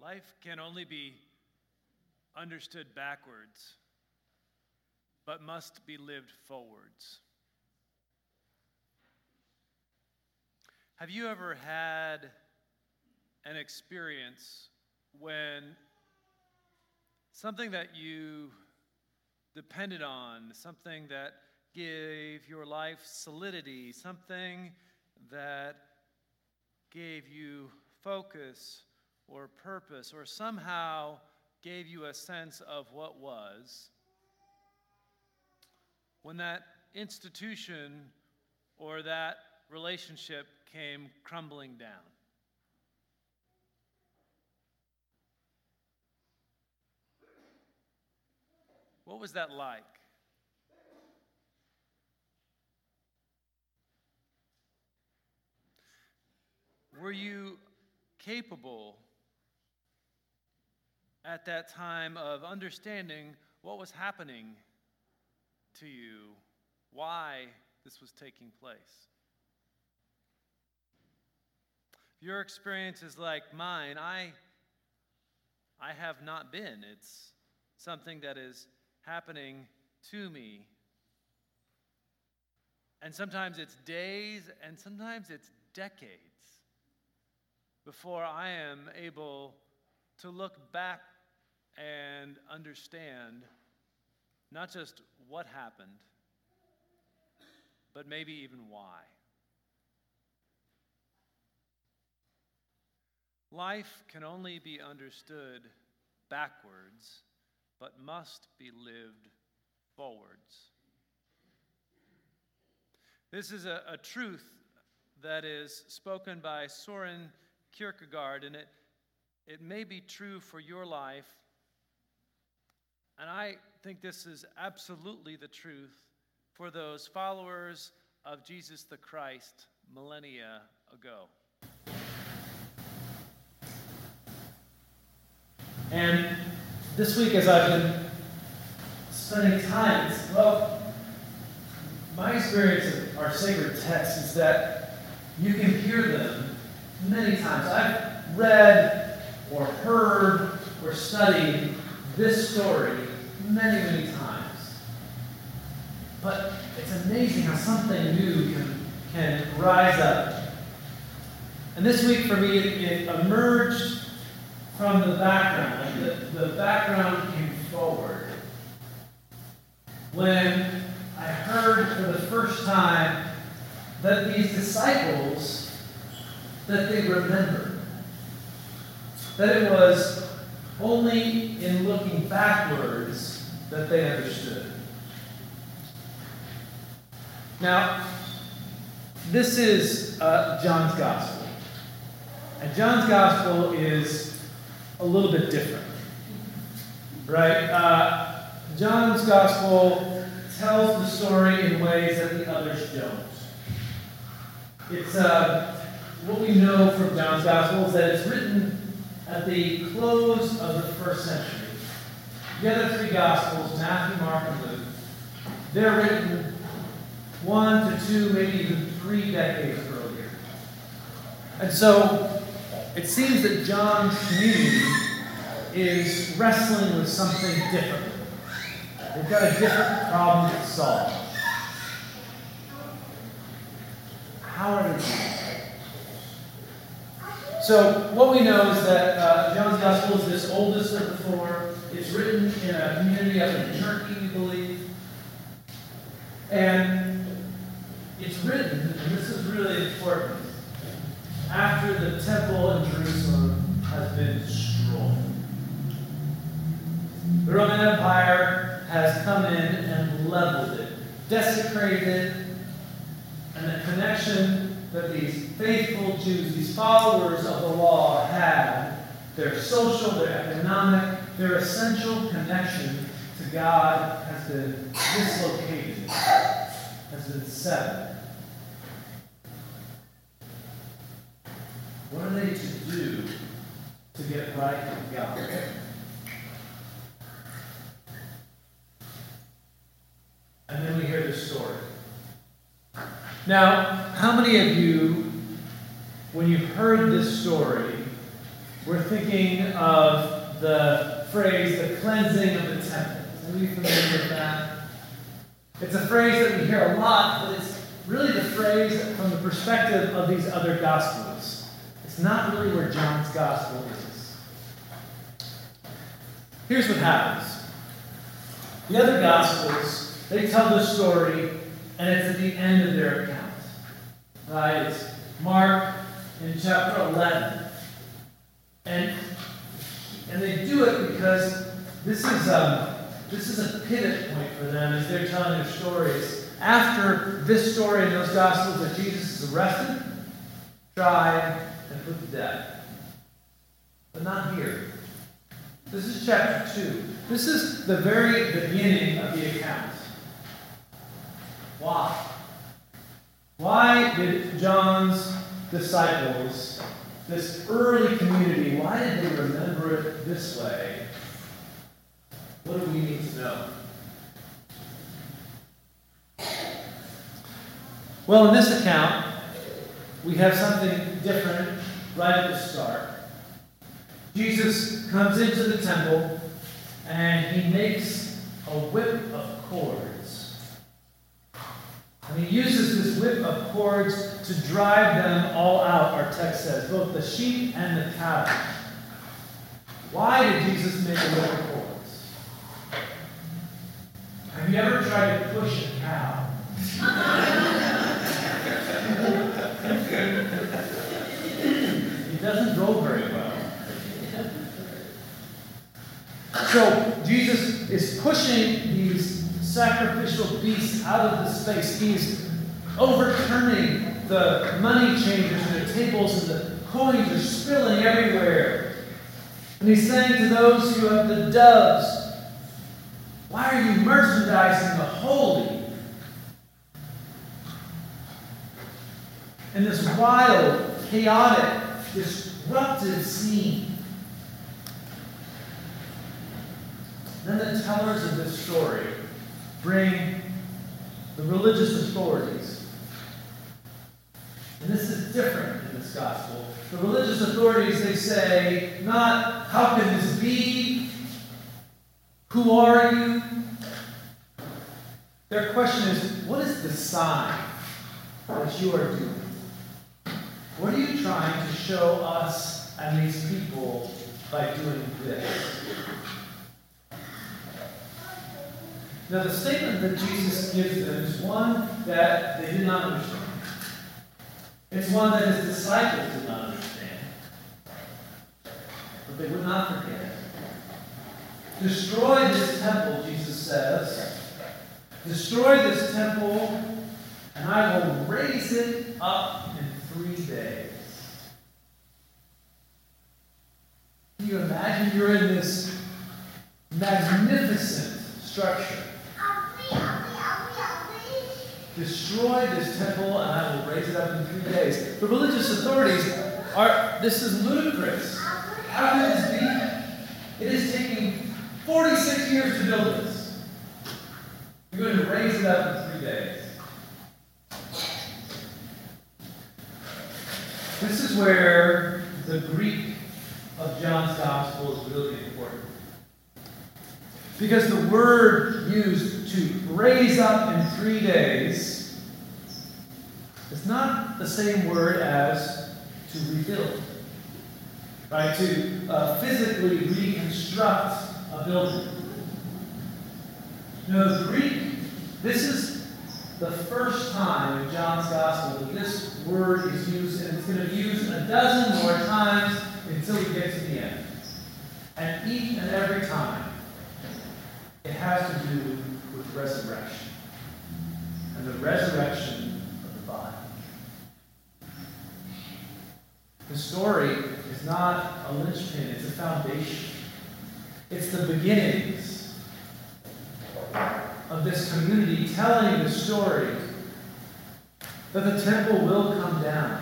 Life can only be understood backwards, but must be lived forwards. Have you ever had an experience when something that you depended on, something that gave your life solidity, something that gave you focus or purpose, or somehow gave you a sense of what was, when that institution or that relationship came crumbling down? What was that like? Were you capable at that time of understanding what was happening to you, why this was taking place? If your experience is like mine, I have not been. It's something that is happening to me. And sometimes it's days, and sometimes it's decades before I am able to look back and understand not just what happened, but maybe even why. Life can only be understood backwards, but must be lived forwards. This is a truth that is spoken by Soren Kierkegaard, and it may be true for your life. And I think this is absolutely the truth for those followers of Jesus the Christ millennia ago. And this week, as I've been spending time, my experience of our sacred texts is that you can hear them many times. I've read or heard or studied this story many, many times. But it's amazing how something new can rise up. And this week for me, it emerged from the background. The background came forward when I heard for the first time that these disciples, that they remembered. That it was only in looking backwards that they understood. Now, this is John's Gospel. And John's Gospel is a little bit different, right? John's Gospel tells the story in ways that the others don't. It's what we know from John's Gospel is that it's written at the close of the first century. The other three Gospels, Matthew, Mark, and Luke, they're written 1 to 2, maybe even 3 decades earlier. And so it seems that John's community is wrestling with something different. They've got a different problem to solve. How are they doing it? So what we know is that John's Gospel is this oldest of the four. It's written in a community up in Turkey, we believe. And it's written, and this is really important, after the temple in Jerusalem has been destroyed. The Roman Empire has come in and leveled it, desecrated it, and the connection that these faithful Jews, these followers of the law had, their social, their economic, their essential connection to God has been dislocated, has been severed. What are they to do to get right with God? And then we hear this story. Now, how many of you, when you heard this story, we're thinking of the phrase, the cleansing of the temple. Are you familiar with that? It's a phrase that we hear a lot, but it's really the phrase from the perspective of these other Gospels. It's not really where John's Gospel is. Here's what happens. The other Gospels, they tell the story, and it's at the end of their account. Right? It's Mark in chapter 11. And they do it because this is a pivot point for them as they're telling their stories. After this story in those Gospels that Jesus is arrested, tried, and put to death. But not here. This is chapter 2. This is the very beginning of the account. Why? Why did John's disciples, this early community, why did they remember it this way? What do we need to know? Well, in this account, we have something different right at the start. Jesus comes into the temple and he makes a whip of cords. And he uses this whip of cords to drive them all out, our text says, both the sheep and the cattle. Why did Jesus make a whip of cords? Have you ever tried to push a cow? It doesn't go very well. So Jesus is pushing these sacrificial beasts out of the space. He's overturning the money changers and the tables, and the coins are spilling everywhere. And he's saying to those who have the doves, why are you merchandising the holy? In this wild, chaotic, disruptive scene. Then the tellers of this story bring the religious authorities. And this is different in this gospel. The religious authorities, they say, not, how can this be? Who are you? Their question is, what is the sign that you are doing? What are you trying to show us and these people by doing this? Now, the statement that Jesus gives them is one that they did not understand. It's one that his disciples did not understand. But they would not forget. Destroy this temple, Jesus says. Destroy this temple, and I will raise it up in 3 days. Can you imagine you're in this magnificent structure? Destroy this temple and I will raise it up in 3 days. The religious authorities this is ludicrous. How can this be? It is taking 46 years to build this. You're going to raise it up in 3 days. This is where the Greek of John's Gospel is really important. Because the word used to raise up in 3 days is not the same word as to rebuild. Right? To physically reconstruct a building. No, the Greek, this is the first time in John's Gospel that this word is used, and it's going to be used a dozen more times until we get to the end. And each and every time, it has to do with resurrection. And the resurrection of the body. The story is not a linchpin, it's a foundation. It's the beginnings of this community telling the story that the temple will come down.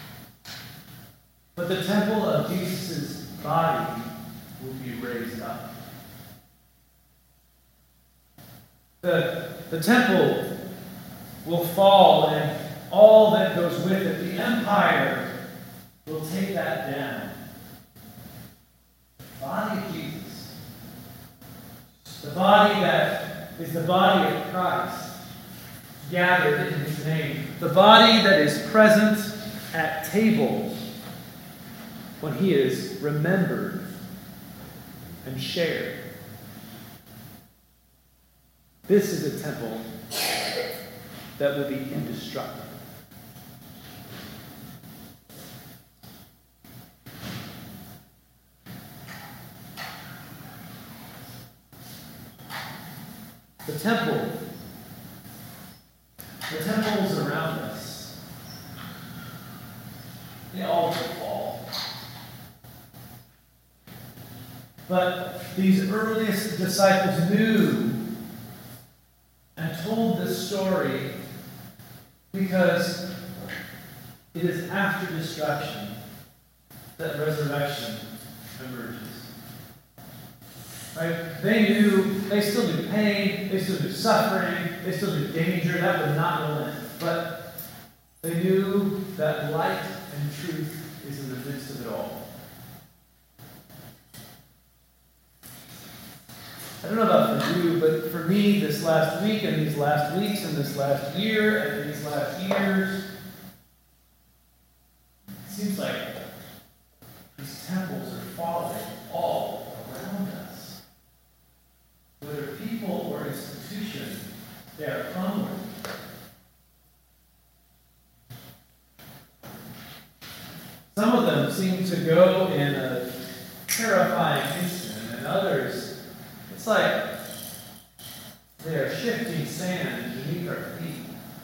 But the temple of Jesus' body will be raised up. The temple will fall and all that goes with it. The empire will take that down. body of Jesus. The body that is the body of Christ, gathered in his name. The body that is present at table when he is remembered and shared. This is a temple that will be indestructible. The temples around us, they all will fall. But these earliest disciples knew and told this story because it is after destruction that resurrection emerges. Right? They still knew pain, they still knew suffering, they still knew danger. That would not relent. But they knew that light and truth is in the midst of it all. I don't know about for you, but for me, this last week and these last weeks and this last year and these last years, it seems like these temples are falling all around us. Whether people or institutions, they are crumbling. Some of them seem to go in a terrifying instant, and others, it's like they are shifting sand beneath our feet.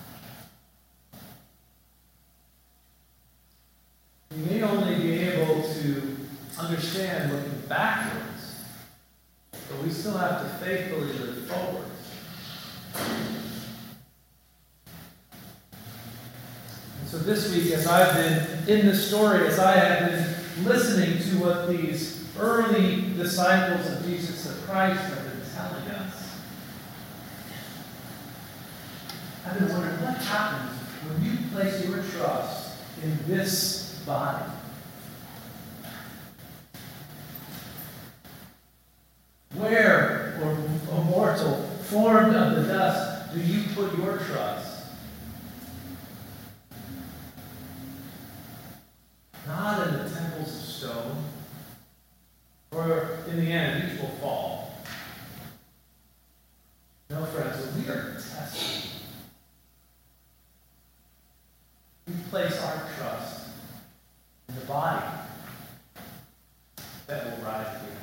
We may only be able to understand looking backwards, but we still have to faithfully look forward. And so this week, as I've been in the story, as I have been listening to what these early disciples of Jesus the Christ have been telling us, I've been wondering what happens when you place your trust in this body. Where, O mortal, formed of the dust, do you put your trust? Not in the temples of stone, for in the end each will fall. No, friends, when we are tested, we place our trust in the body that will rise again.